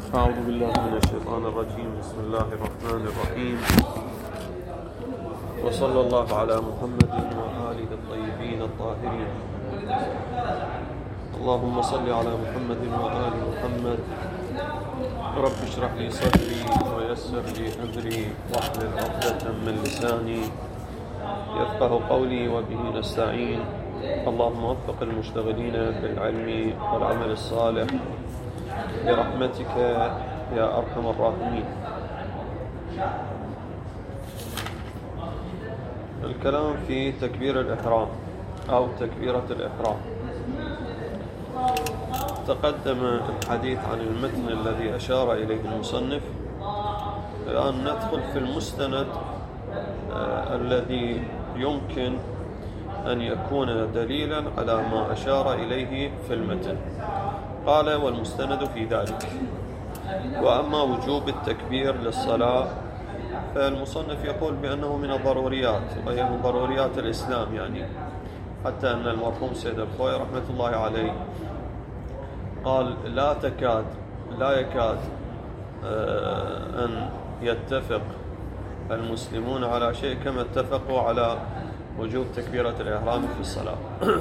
أعوذ بالله من الشيطان الرجيم. بسم الله الرحمن الرحيم، وصلى الله على محمد وآله الطيبين الطاهرين. اللهم صل على محمد وآل محمد. رب اشرح لي صدري ويسر لي أمري واحلل عقدة من لساني يفقه قولي وبه نستعين. اللهم وفق المشتغلين بالعلم والعمل الصالح برحمتك يا أرحم الراحمين. الكلام في تكبير الإحرام أو تكبيرة الإحرام. تقدم الحديث عن المتن الذي أشار إليه المصنف. الآن ندخل في المستند الذي يمكن أن يكون دليلا على ما أشار إليه في المتن. قال: والمستند في ذلك. وأما وجوب التكبير للصلاة فالمصنف يقول بأنه من الضروريات، وهي من ضروريات الإسلام، يعني حتى أن المرحوم سيد الخوي رحمة الله عليه قال: لا يكاد أن يتفق المسلمون على شيء كما اتفقوا على وجوب تكبيرة الإحرام في الصلاة.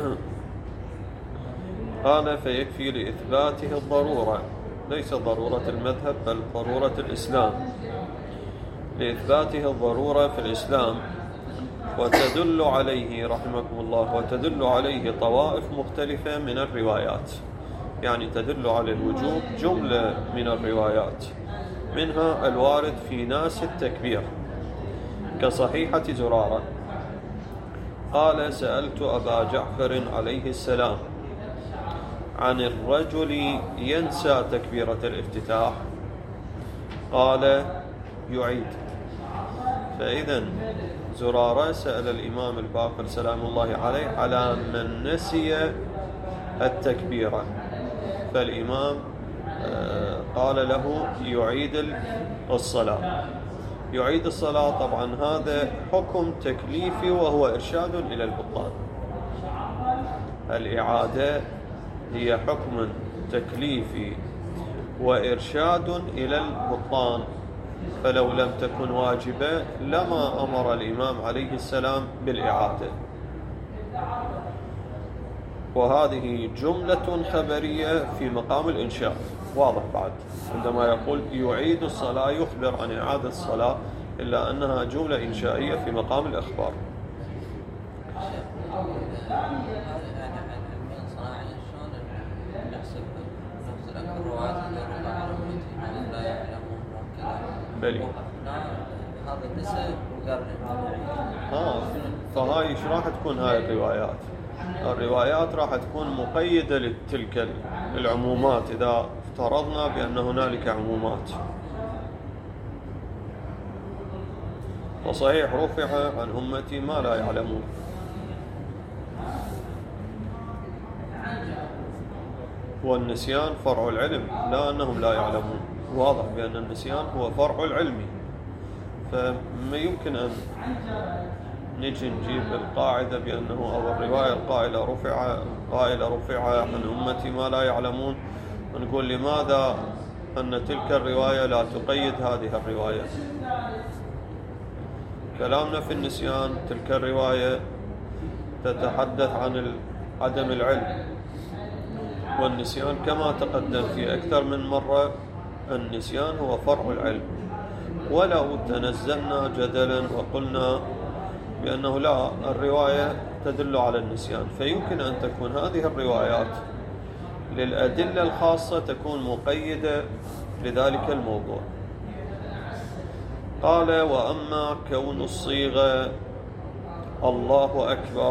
قال: فيكفي لإثباته الضرورة، ليس ضرورة المذهب بل ضرورة الإسلام، لإثباته الضرورة في الإسلام. وتدل عليه رحمكم الله وتدل عليه طوائف مختلفة من الروايات، يعني تدل على الوجوب جملة من الروايات، منها الوارد في ناس التكبير كصحيحة زرارة. قال: سألت أبا جعفر عليه السلام عن الرجل ينسى تكبيرة الافتتاح، قال: يعيد. فإذا زرارة سأل الإمام الباقر سلام الله عليه على من نسي التكبيرة، فالإمام قال له يعيد الصلاة. يعيد الصلاة طبعا هذا حكم تكليفي وهو إرشاد إلى البطلان. الإعادة هي حكم تكليفي وإرشاد إلى البطلان، فلو لم تكن واجبة لما أمر الإمام عليه السلام بالإعادة. وهذه جملة خبرية في مقام الإنشاء، واضح بعد عندما يقول يعيد الصلاة يخبر عن إعادة الصلاة، إلا أنها جملة إنشائية في مقام الإخبار. بلي فهاي ايش راح تكون هاي الروايات؟ الروايات راح تكون مقيدة لتلك العمومات إذا افترضنا بأن هنالك عمومات. وصحيح رفع عن أمتي ما لا يعلمون. والنسيان فرع العلم، لا أنهم لا يعلمون. واضح بأن النسيان هو فرع العلم، فما يمكن أن نجي نجيب القاعدة بأنه أو الرواية القائلة رفع عن أمتي ما لا يعلمون، ونقول لماذا أن تلك الرواية لا تقيد هذه الرواية. كلامنا في النسيان تلك الرواية تتحدث عن عدم العلم، والنسيان كما تقدم في أكثر من مرة النسيان هو فرع العلم. ولو تنزلنا جدلا وقلنا بأنه لا، الرواية تدل على النسيان، فيمكن أن تكون هذه الروايات للأدلة الخاصة تكون مقيدة لذلك الموضوع. قال: وأما كون الصيغة الله أكبر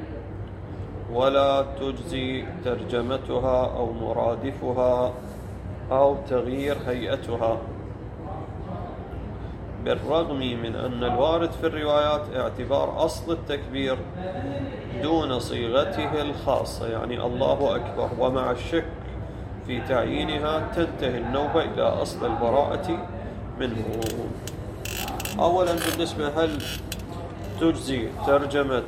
ولا تجزي ترجمتها أو مرادفها أو تغيير هيئتها، بالرغم من أن الوارد في الروايات اعتبار أصل التكبير دون صيغته الخاصة، يعني الله أكبر، ومع الشك في تعيينها تنتهي النوبة إلى أصل البراءة منه. أولا بالنسبة هل تجزي ترجمة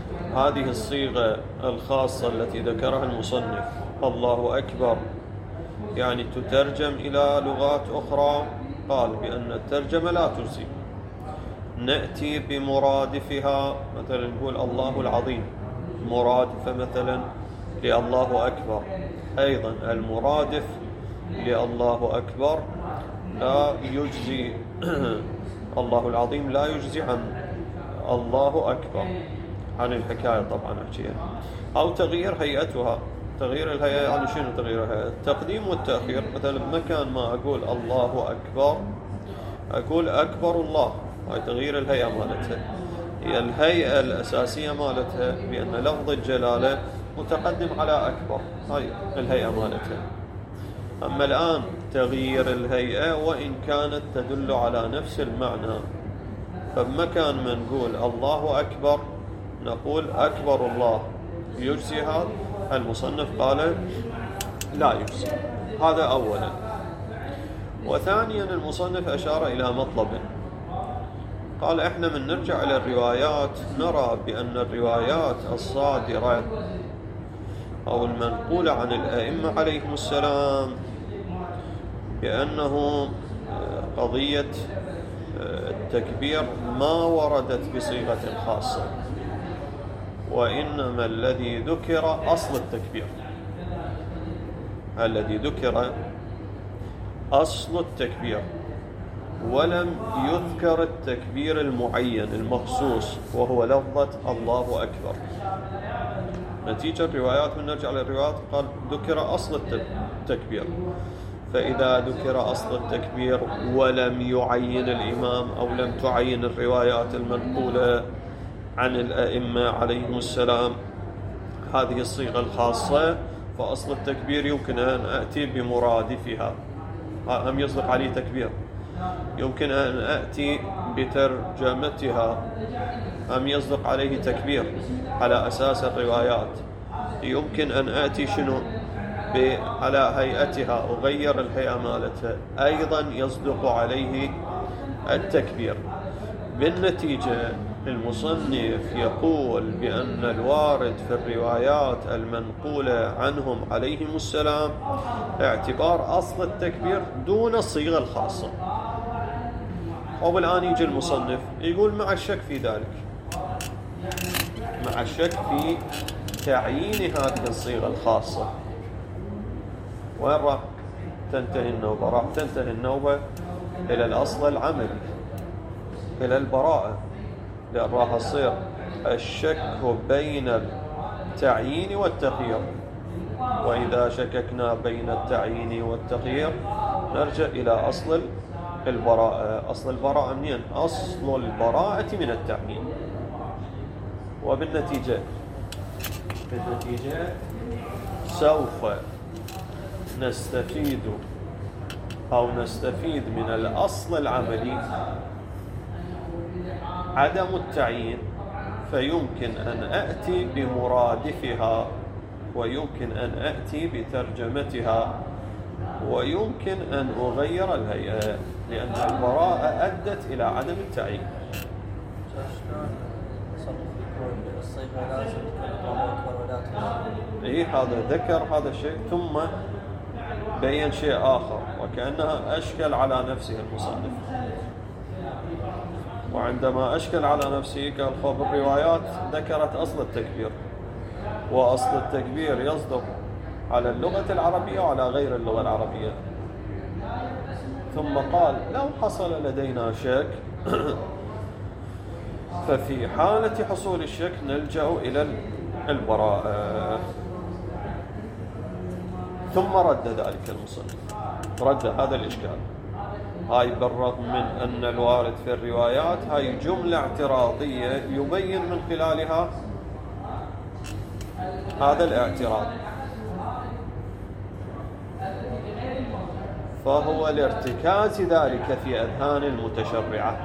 هذه الصيغة الخاصة التي ذكرها المصنف الله أكبر يعني تترجم إلى لغات أخرى، قال بأن الترجمة لا تجزي. نأتي بمرادفها، مثلا نقول الله العظيم مرادفة مثلا لله أكبر، أيضا المرادف لله أكبر لا يجزي الله العظيم لا يجزي عن الله أكبر، عن الحكاية طبعا أحكيها. أو تغيير هيئتها. تغيير الهيئة يعني شنو تغيير الهيئة؟ التقديم والتأخير. مثلا مكان ما أقول الله أكبر أقول أكبر الله، هاي تغيير الهيئة مالتها. هي الهيئة الأساسية مالتها بأن لفظ الجلالة متقدم على أكبر، هاي الهيئة مالتها. أما الآن تغيير الهيئة وإن كانت تدل على نفس المعنى، فمكان ما نقول الله أكبر نقول أكبر الله، يجزي هذا؟ المصنف قال لا يجزي. هذا أولا. وثانيا المصنف أشار إلى مطلب، قال إحنا من نرجع إلى الروايات نرى بأن الروايات الصادرة أو المنقولة عن الأئمة عليهم السلام بأنه قضية التكبير ما وردت بصيغة خاصة، وإنما الذي ذكر أصل التكبير، الذي ذكر أصل التكبير، ولم يذكر التكبير المعين المخصوص وهو لفظة الله أكبر. نتيجة الروايات من نرجع للروايات قال ذكر أصل التكبير، فإذا ذكر أصل التكبير ولم يعين الإمام أو لم تعين الروايات المنقولة عن الأئمة عليهم السلام هذه الصيغة الخاصة، فأصل التكبير يمكن أن أتي بمرادفها. هم يصدق عليه تكبير، يمكن أن أتي بترجمتها، هم يصدق عليه تكبير على أساس الروايات. يمكن أن أتي شنو على هيئتها، أغير الهيئة مالتها، أيضا يصدق عليه التكبير. بالنتيجة المصنف يقول بأن الوارد في الروايات المنقولة عنهم عليهم السلام اعتبار أصل التكبير دون الصيغة الخاصة. والآن يجي المصنف يقول مع الشك في ذلك، مع الشك في تعيين هذه الصيغة الخاصة، وين راح تنتهي النوبة؟ راح تنتهي النوبة إلى الأصل العملي، إلى البراءة، لأن راح يصير الشك بين التعيين والتخيير. وإذا شككنا بين التعيين والتخيير نرجع إلى أصل البراءة. أصل البراءة منين؟ أصل البراءة من التعيين. وبالنتيجة سوف نستفيد من الأصل العملي عدم التعيين، فيمكن أن أأتي بمرادفها، ويمكن أن أأتي بترجمتها، ويمكن أن أغير الهيئة، لأن البراءة أدت إلى عدم التعيين. هذا ذكر هذا الشيء ثم بين شيء آخر، وكأنها أشكل على نفسه المصنف. وعندما أشكل على نفسه قال الروايات ذكرت أصل التكبير، وأصل التكبير يصدق على اللغة العربية وعلى غير اللغة العربية. ثم قال لو حصل لدينا شك ففي حالة حصول الشك نلجأ إلى البراءة. ثم رد ذلك المصنف، رد هذا الإشكال. هاي بالرغم من أن الوارد في الروايات هاي جملة اعتراضية يبين من خلالها هذا الاعتراض، فهو لارتكاز ذلك في أذهان المتشرعة.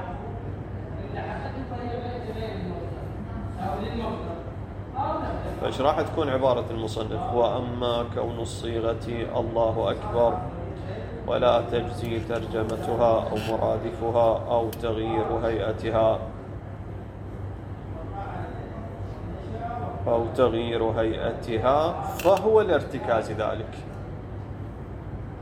فايش راح تكون عبارة المصنف؟ وأما كون الصيغة الله أكبر ولا تجزي ترجمتها أو مرادفها أو تغيير هيئتها فهو لارتكاز ذلك.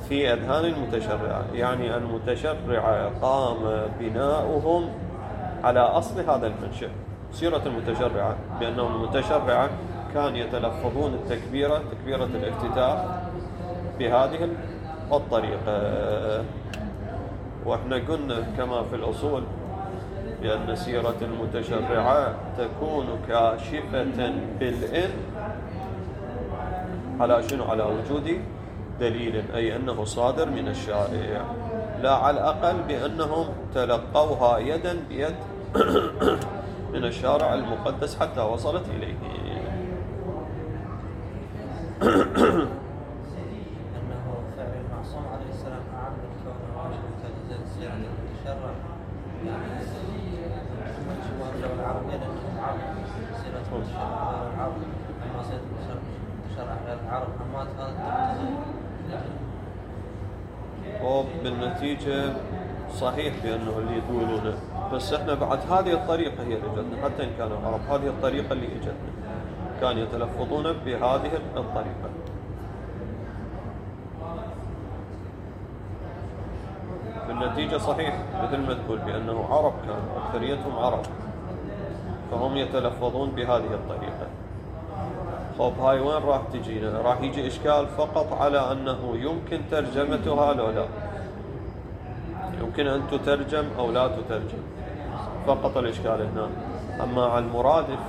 في أذهان المتشرعة، يعني المتشرعة قام بناؤهم على أصل هذا المنشأ. سيرة المتشرعة بأنهم المتشرعة كان يتلفظون التكبيرة، تكبيرة الافتتاح، بهذه الطريقة. وإحنا قلنا كما في الأصول بأن سيرة المتشرعة تكون كاشفة بالإن على شنو؟ على وجود دليل، أي أنه صادر من الشارع، لا على الأقل بأنهم تلقوها يدا بيد من الشارع المقدس حتى وصلت إليه. أنه فعل المعصوم عليه السلام عام الكون وعشرة كالزاد سيرة المتشرع، يعني وأرجع العرب لأنهم عرب سيرة المتشرع غير العرب، أما سيرة المتشرع غير العرب أما هذا وبالنتيجة صحيح بأنه اللي يقولونه، بس احنا بعد هذه الطريقة هي اللي اجتنا، حتى إن كانوا عرب هذه الطريقة اللي اجتنا، كان يتلفظون بهذه الطريقة. بالنتيجة صحيح مثل ما تقول بأنه عرب، كانوا أكثريتهم عرب، فهم يتلفظون بهذه الطريقة. طب هاي وين راح تجينا؟ راح يجي إشكال فقط على أنه يمكن ترجمتها لو لا، يمكن أن تترجم أو لا تترجم، فقط الإشكال هنا. أما على المرادف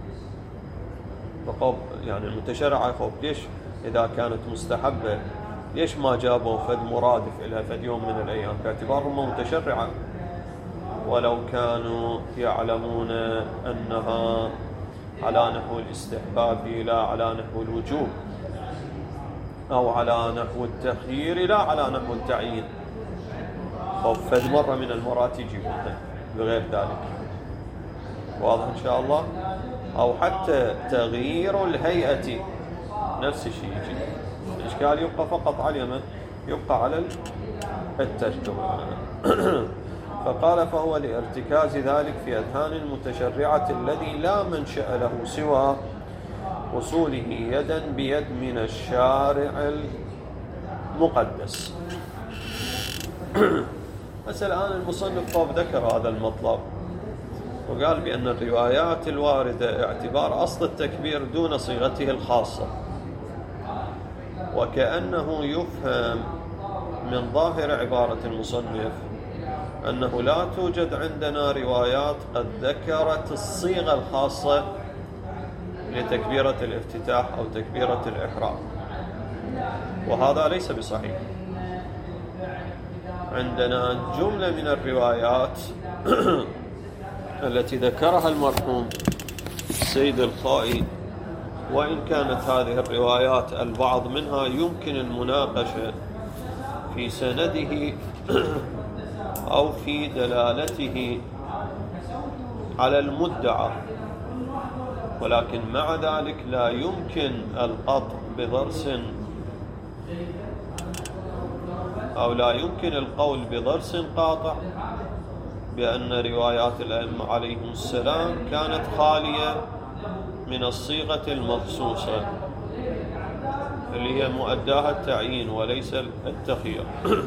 فقط يعني المتشرعة خب ليش إذا كانت مستحبة ليش ما جابوا فد مرادف إلها فد يوم من الأيام، باعتبارهم متشرعة، ولو كانوا يعلمون أنها على نحو الاستحباب لا على نحو الوجوب، أو على نحو التخيير لا على نحو التعيين، فد مرة من المرات يجيبونها بغير ذلك. واضح إن شاء الله؟ أو حتى تغيير الهيئة نفس الشيء يجي، الإشكال يبقى فقط على من؟ يبقى على الترجمة. فقال فهو لارتكاز ذلك في أذهان المتشرعة الذي لا منشأ له سوى وصوله يدا بيد من الشارع المقدس. بس الآن المصنف ذكر هذا المطلب وقال بأن الروايات الواردة اعتبار أصل التكبير دون صيغته الخاصة، وكأنه يفهم من ظاهر عبارة المصنف أنه لا توجد عندنا روايات قد ذكرت الصيغة الخاصة لتكبيرة الافتتاح أو تكبيرة الإحرام، وهذا ليس بصحيح. عندنا جملة من الروايات التي ذكرها المرحوم السيد الخائي، وإن كانت هذه الروايات البعض منها يمكن المناقشة في سنده أو في دلالته على المدعى، ولكن مع ذلك لا يمكن القطع بضرس أو لا يمكن القول بضرس قاطع بأن روايات الأئمة عليهم السلام كانت خالية من الصيغة المخصوصة اللي هي مؤداها التعيين وليس التخيير.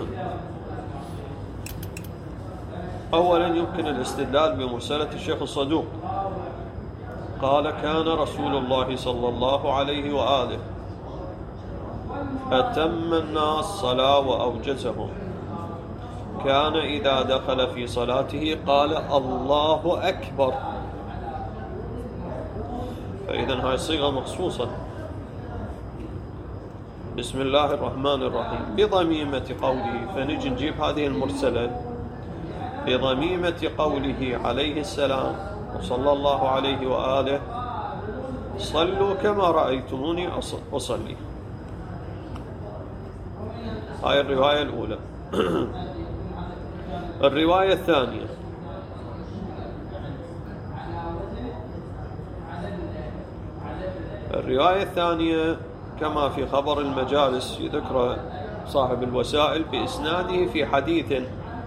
أولا يمكن الاستدلال بمرسلة الشيخ الصدوق، قال كان رسول الله صلى الله عليه وآله أتم الناس صلاة وأوجزهم، كان إذا دخل في صلاته قال الله أكبر. فإذن هاي صيغة مخصوصة. بسم الله الرحمن الرحيم بضميمة قوله، فنجي نجيب هذه المرسلة بضميمة قوله عليه السلام وصلى الله عليه وآله صلوا كما رأيتموني أصلي. هاي الرواية الأولى. الرواية الثانية كما في خبر المجالس يذكر صاحب الوسائل بإسناده في حديث.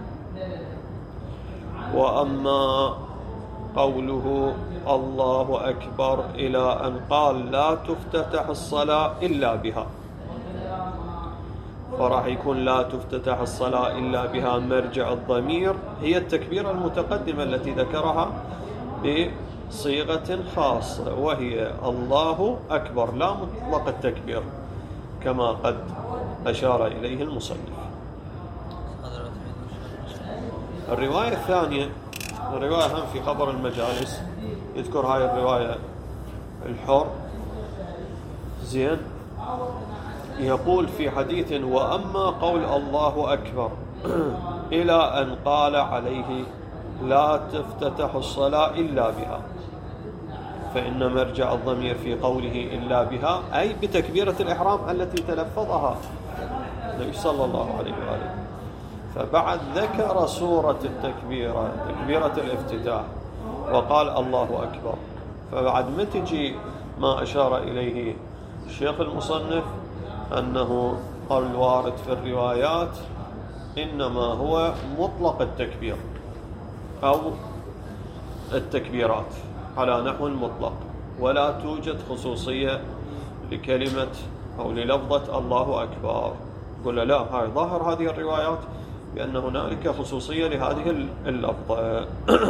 وأما قوله الله أكبر إلى أن قال لا تفتتح الصلاة إلا بها، وراح يكون لا تفتتح الصلاة إلا بها مرجع الضمير، هي التكبيرة المتقدمة التي ذكرها بصيغة خاصة، وهي الله أكبر، لا مطلق التكبير كما قد أشار إليه المصنف. الرواية الثانية، الرواية هم في خبر المجالس، يذكر هاي الرواية الحر زين، يقول في حديث: وأما قول الله أكبر إلى أن قال عليه لا تفتتح الصلاة إلا بها، فإن مرجع الضمير في قوله إلا بها أي بتكبيرة الإحرام التي تلفظها النبي صلى الله عليه وآله. فبعد ذكر صورة التكبيرة، تكبيرة الافتتاح، وقال الله أكبر، فبعد ما تجي ما أشار إليه الشيخ المصنف أنه الوارد في الروايات إنما هو مطلق التكبير أو التكبيرات على نحو المطلق، ولا توجد خصوصية لكلمة أو للفظة الله أكبر. قل لا، هاي ظاهر هذه الروايات بأن هنالك خصوصية لهذه اللفظة.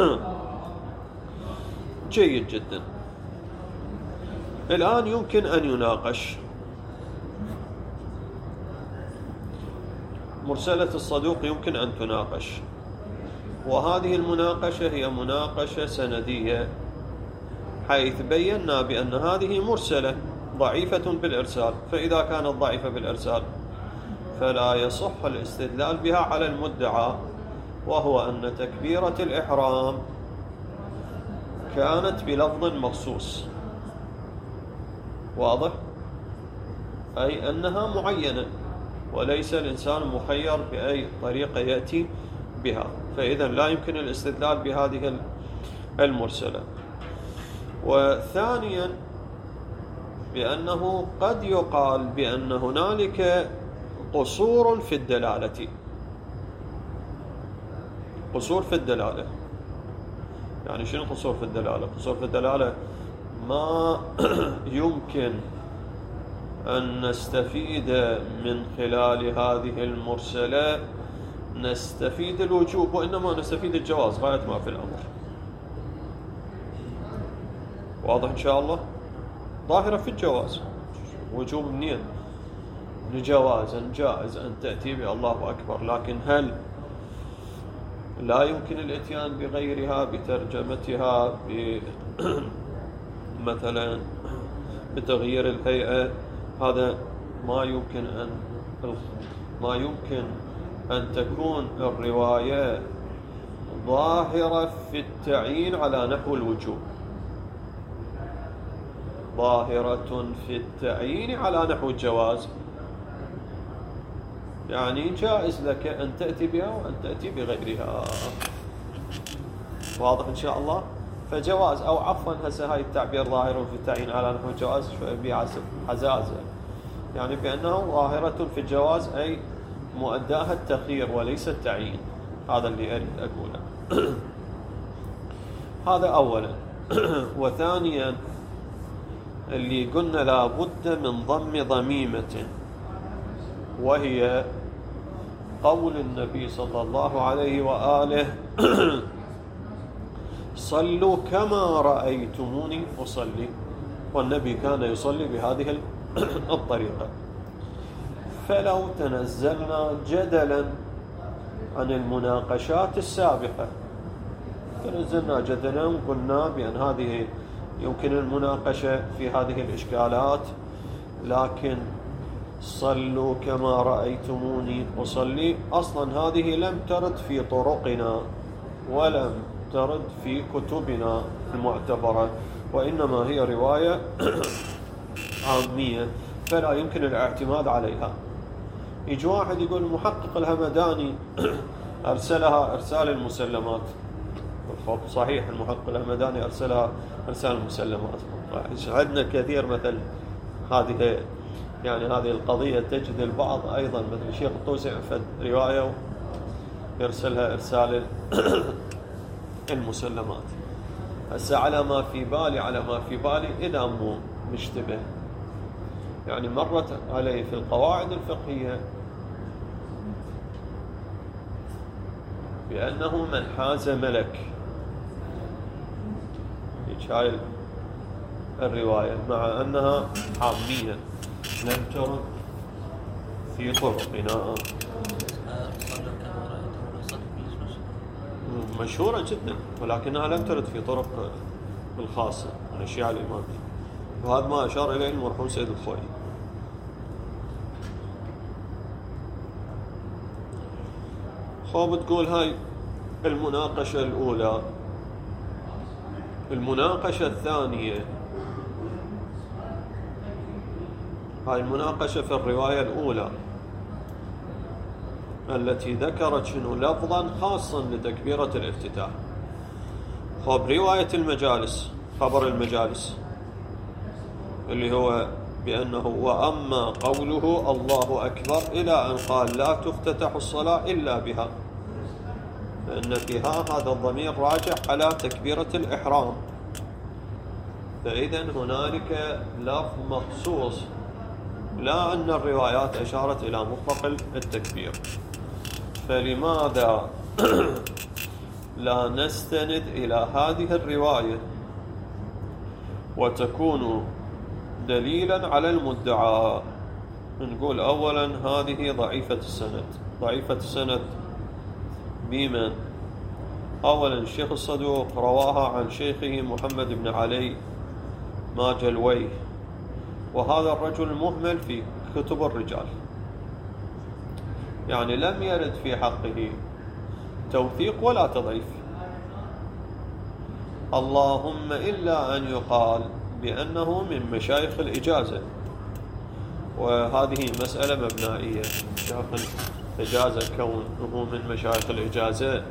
جيد جدا. الآن يمكن أن يناقش مرسلة الصدوق، يمكن أن تناقش، وهذه المناقشة هي مناقشة سندية، حيث بينا بأن هذه مرسلة ضعيفة بالإرسال، فإذا كانت ضعيفة بالإرسال فلا يصح الاستدلال بها على المدعى، وهو أن تكبيرة الإحرام كانت بلفظ مخصوص واضح، أي أنها معينة، وليس الإنسان مخير بأي طريقة يأتي بها، فإذا لا يمكن الاستدلال بهذه المرسلة. وثانيا بأنه قد يقال بأن هنالك قصور في الدلالة، قصور في الدلالة. يعني شنو قصور في الدلالة؟ قصور في الدلالة ما يمكن أن نستفيد من خلال هذه المرسلة نستفيد الوجوب، وإنما نستفيد الجواز غاية ما في الأمر. واضح إن شاء الله؟ ظاهرة في الجواز، وجوب منين؟ لجوازا جائز أن تأتي بالله أكبر، لكن هل لا يمكن الاتيان بغيرها بترجمتها مثلا بتغيير الهيئة؟ هذا ما يمكن أن تكون الرواية ظاهرة في التعيين على نحو الوجوب، ظاهرة في التعيين على نحو الجواز. يعني جائز لك أن تأتي بها وأن تأتي بغيرها. واضح إن شاء الله؟ فجواز، أو عفوا هسه هاي التعبير ظاهر في التعيين على نحو الجواز شوية بحزازة، يعني بأنه ظاهرة في الجواز أي مؤداها التخيير وليس التعيين. هذا اللي أريد أقوله. هذا أولا. وثانيا اللي قلنا لا بد من ضم ضميمة، وهي قول النبي صلى الله عليه وآله: صلوا كما رأيتموني أصلي. والنبي كان يصلي بهذه الطريقة. فلو تنزلنا جدلا عن المناقشات السابقة، تنزلنا جدلا وقلنا بأن هذه يمكن المناقشة في هذه الإشكالات، لكن صلوا كما رأيتموني أصلي أصلا هذه لم ترد في طرقنا ولم ترد في كتبنا المعتبرة، وإنما هي رواية عامية فلا يمكن الاعتماد عليها. يجي واحد يقول محقق الهمداني أرسلها إرسال المسلمات. صحيح، المحقق الهمداني أرسلها إرسال المسلمات. عندنا كثير مثل هذه، يعني هذه القضية تجد البعض أيضا مثل الشيخ الطوسي فد رواية يرسلها إرسال المسلمات. هسه على ما في بالي إذا مو مشتبه، يعني مرت علي في القواعد الفقهية بأنه من حاز ملك. هاي الرواية مع أنها عامية لم ترد في طرقنا. مشهورة جدا ولكنها لم ترد في طرق الخاصة من الشيعة الإمامية، وهذا ما أشار إليه المرحوم سيد الخوئي. بتقول هاي المناقشة الأولى. المناقشة الثانية، هاي المناقشة في الرواية الأولى التي ذكرت شنو لفظا خاصا لتكبيرة الافتتاح. رواية المجالس، خبر المجالس اللي هو بأنه وأما قوله الله أكبر إلى أن قال لا تفتتح الصلاة إلا بها، فإن بها هذا الضمير راجع على تكبيرة الإحرام. فإذن هنالك لفظ مخصوص، لا أن الروايات أشارت إلى مطلق التكبير. فلماذا لا نستند إلى هذه الرواية وتكون دليلا على المدعى؟ نقول أولا هذه ضعيفة السند. ضعيفة السند بمن؟ أولا الشيخ الصدوق رواها عن شيخه محمد بن علي ماجلويه، وهذا الرجل مهمل في كتب الرجال، يعني لم يرد في حقه توثيق ولا تضعيف، اللهم إلا أن يقال بأنه من مشايخ الإجازة، وهذه مسألة مبنائية. شيخ الإجازة كونه من مشايخ الإجازة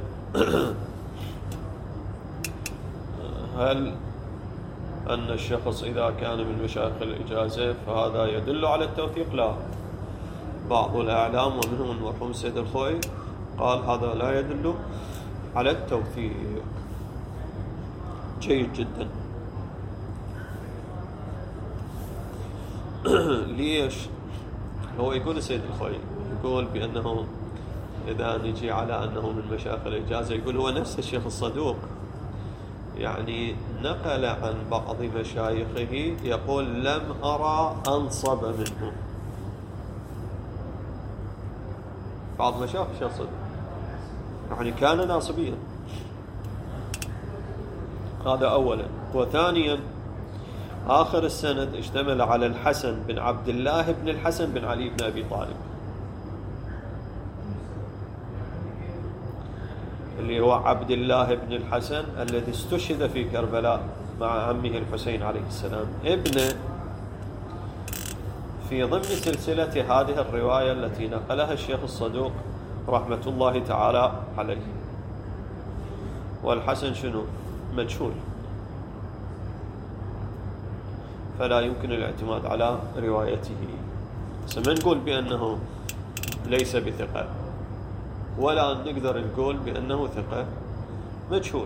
هل أن الشخص إذا كان من مشايخ الإجازة فهذا يدل على التوثيق؟ لا. بعض الأعلام ومنهم المرحوم سيد الخوئي قال هذا لا يدل على التوثيق. جيد جدا. ليش؟ هو يقول سيد الخوئي يقول بأنه إذا نجي على أنه من مشايخ الإجازة، يقول هو نفس الشيخ الصدوق يعني نقل عن بعض مشايخه يقول لم أرى أنصب منه. بعض مشايخ الشيخ الصدوق يعني كان ناصبيا. هذا أولا. وثانيا آخر السند اشتمل على الحسن بن عبد الله بن الحسن بن علي بن أبي طالب، اللي هو عبد الله بن الحسن الذي استشهد في كربلاء مع عمه الحسين عليه السلام، ابنه في ضمن سلسلة هذه الرواية التي نقلها الشيخ الصدوق رحمة الله تعالى عليه. والحسن شنو؟ مجهول، فلا يمكن الاعتماد على روايته. ما نقول بأنه ليس بثقة، ولا نقدر نقول بأنه ثقة، مجهول.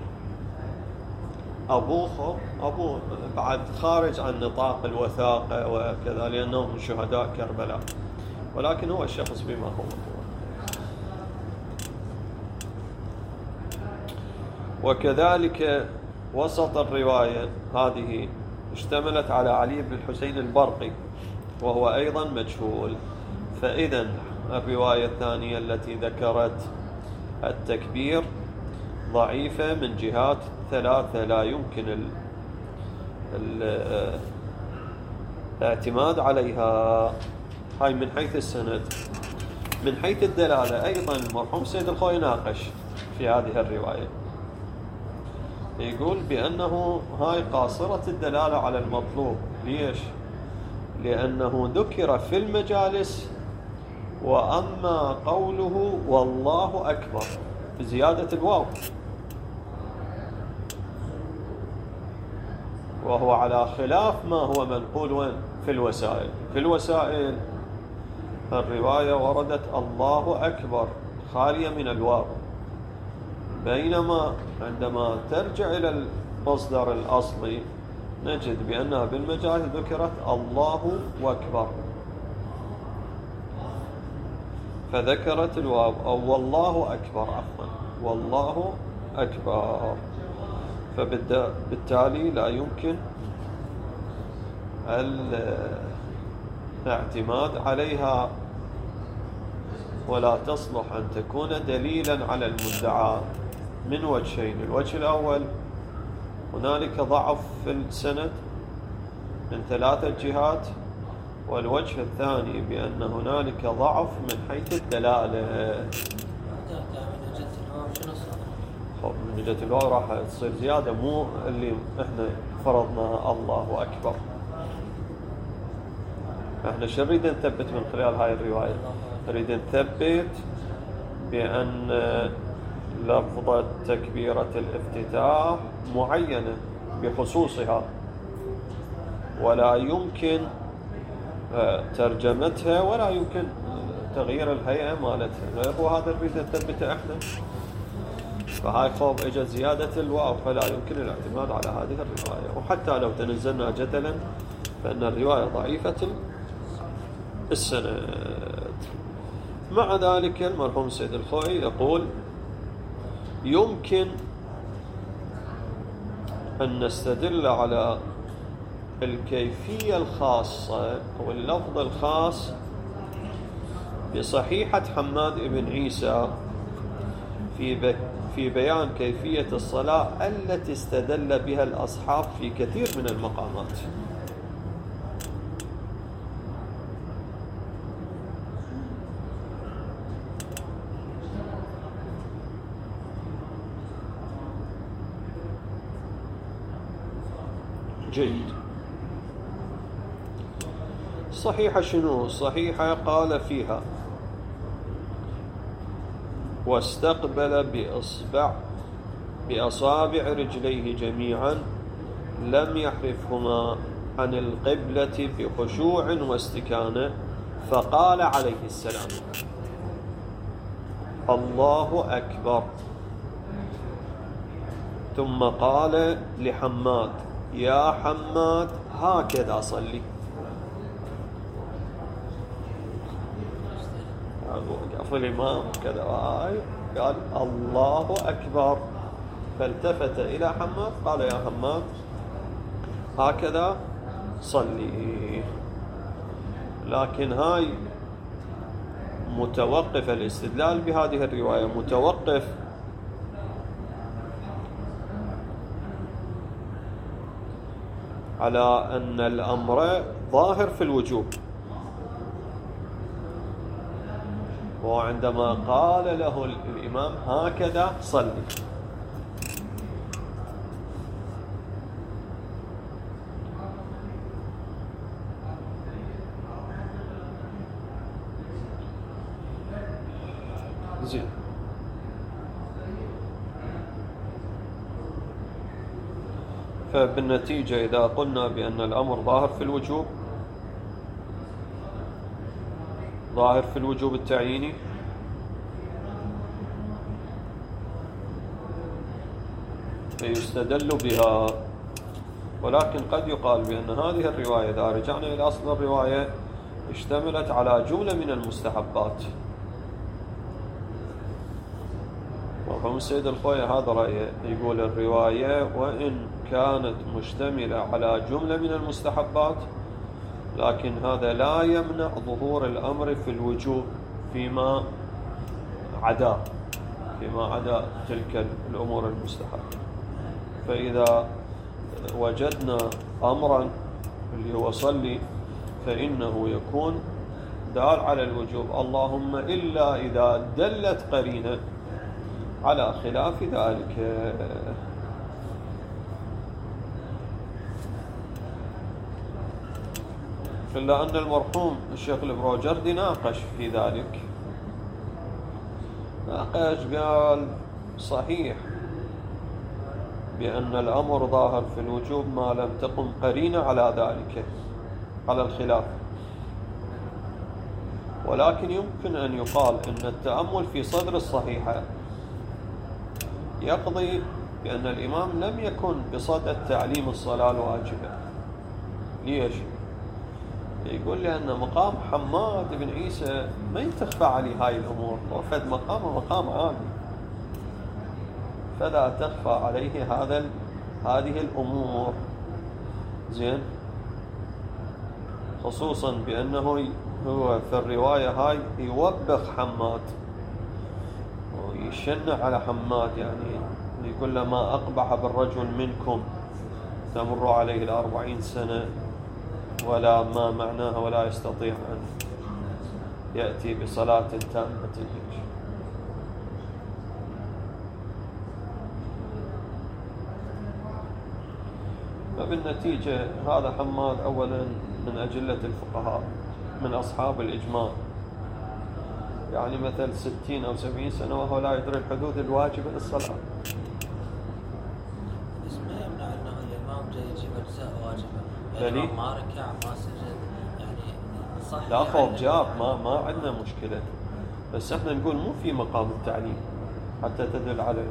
أبوه بعد خارج عن نطاق الوثاقة وكذا لأنه من شهداء كربلاء، ولكن هو الشخص بما هو. وكذلك وسط الرواية هذه اشتملت على علي بن الحسين البرقي وهو أيضا مجهول. فإذا الرواية الثانية التي ذكرت التكبير ضعيفة من جهات ثلاثة، لا يمكن الاعتماد عليها. هاي من حيث السند. من حيث الدلالة أيضا المرحوم سيد الخوئي ناقش في هذه الرواية، يقول بأنه هاي قاصرة الدلالة على المطلوب. ليش؟ لأنه ذكر في المجالس وأما قوله والله أكبر بزيادة الواو، وهو على خلاف ما هو منقول وين؟ في الوسائل. في الوسائل الرواية وردت الله أكبر خالية من الواو، بينما عندما ترجع إلى المصدر الأصلي نجد بأنها بالمجاز ذكرت الله أكبر. فذكرت الواو، أو والله أكبر، عفوا والله أكبر، فبالتالي لا يمكن الاعتماد عليها، ولا تصلح أن تكون دليلا على المدعى من وجهين. الوجه الأول هنالك ضعف في السند من 3 جهات، والوجه الثاني بأن هنالك ضعف من حيث الدلالة. من جهة الواو راح تصير زيادة، مو اللي احنا فرضناها الله أكبر. احنا شو نريد نثبت من خلال هاي الرواية؟ نريد نثبت بأن لفظة تكبيرة الافتتاح معينة بخصوصها، ولا يمكن ترجمتها ولا يمكن تغيير الهيئة مالتها، وهذا نريد نثبته احنا. فهاي خوف اجت زيادة الواو، فلا يمكن الاعتماد على هذه الرواية. وحتى لو تنزلنا جدلا فإن الرواية ضعيفة السند. مع ذلك المرحوم السيد الخوئي يقول يمكن أن نستدل على الكيفية الخاصة أو اللفظ الخاص بصحيحة حماد بن عيسى في بيان كيفية الصلاة التي استدل بها الأصحاب في كثير من المقامات. جيد. صحيحة شنو؟ صحيحة قال فيها واستقبل بأصابع رجليه جميعا لم يحرفهما عن القبلة بخشوع واستكانة، فقال عليه السلام الله أكبر، ثم قال لحماد يا حماد هكذا صلي. وقف الإمام كذا قال الله أكبر، فالتفت إلى حماد قال يا حماد هكذا صلي. لكن هاي متوقف، الاستدلال بهذه الرواية متوقف على أن الأمر ظاهر في الوجوب، وعندما قال له الإمام هكذا صلي. زين. فبالنتيجة إذا قلنا بأن الأمر ظاهر في الوجوب، ظاهر في الوجوب التعييني، فيستدل بها. ولكن قد يقال بأن هذه الرواية إذا رجعنا إلى أصل الرواية اشتملت على جملة من المستحبات. مرحوم السيد الخوئي هذا رأيه، يقول الرواية وإن كانت مشتملة على جملة من المستحبات لكن هذا لا يمنع ظهور الأمر في الوجوب فيما عدا تلك الأمور المستحبة. فإذا وجدنا أمرا اللي هو صلي فإنه يكون دال على الوجوب، اللهم إلا إذا دلت قرينة على خلاف ذلك. إلا أن المرحوم الشيخ البروجردي ناقش في ذلك، قال صحيح بأن الأمر ظاهر في الوجوب ما لم تقم قرينة على ذلك، على الخلاف. ولكن يمكن أن يقال أن التأمل في صدر الصحيحة يقضي بأن الإمام لم يكن بصدد تعليم الصلاة الواجبة. ليش؟ يقول لي أن مقام حماد بن عيسى ما يتخفى عليه هاي الأمور، وفد مقام عالي، فلا تخفى عليه هذه الأمور. زين، خصوصا بأنه هو في الرواية هاي يوبخ حماد ويشنع على حماد، يعني يقول له ما أقبح بالرجل منكم تمر عليه 40 سنة ولا ما معناها ولا يستطيع أن يأتي بصلاة تامة هيك. فبالنتيجة هذا حماد أولا من أجلة الفقهاء، من أصحاب الإجماع، يعني مثل 60 أو 70 سنة وهو لا يدري الحدود الواجبة للصلاة. بس ما يمنع أنه الإمام جاي يجيب أجزاء واجبة، يعني يعني ما ركع ما سجد، يعني صح. لا خوف جاب، ما عندنا مشكلة، بس احنا نقول مو في مقام التعليم حتى تدل عليه.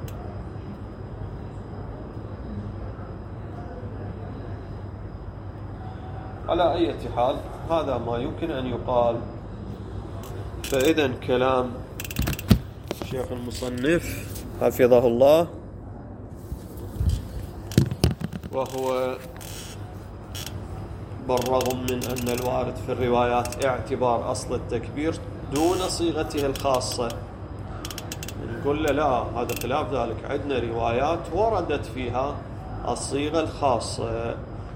على أي حال هذا ما يمكن أن يقال. فإذا كلام شيخ المصنف حفظه الله، وهو بالرغم من أن الوارد في الروايات اعتبار أصل التكبير دون صيغته الخاصة، نقول له لا، هذا خلاف ذلك، عندنا روايات وردت فيها الصيغة الخاصة،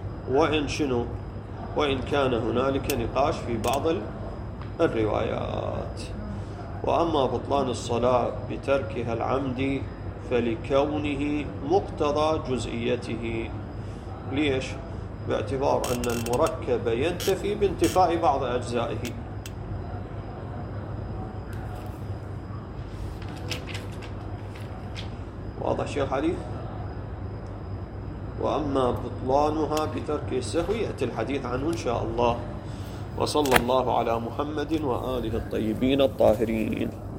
وإن كان هنالك نقاش في بعض الروايات. وأما بطلان الصلاة بتركها العمد فلكونه مقتضى جزئيته. ليش؟ باعتبار أن المركب ينتفي بانتفاء بعض أجزائه. واضح شيء الحديث؟ وأما بطلانها بترك السهو يأتي الحديث عنه إن شاء الله. وصلى الله على محمد وآله الطيبين الطاهرين.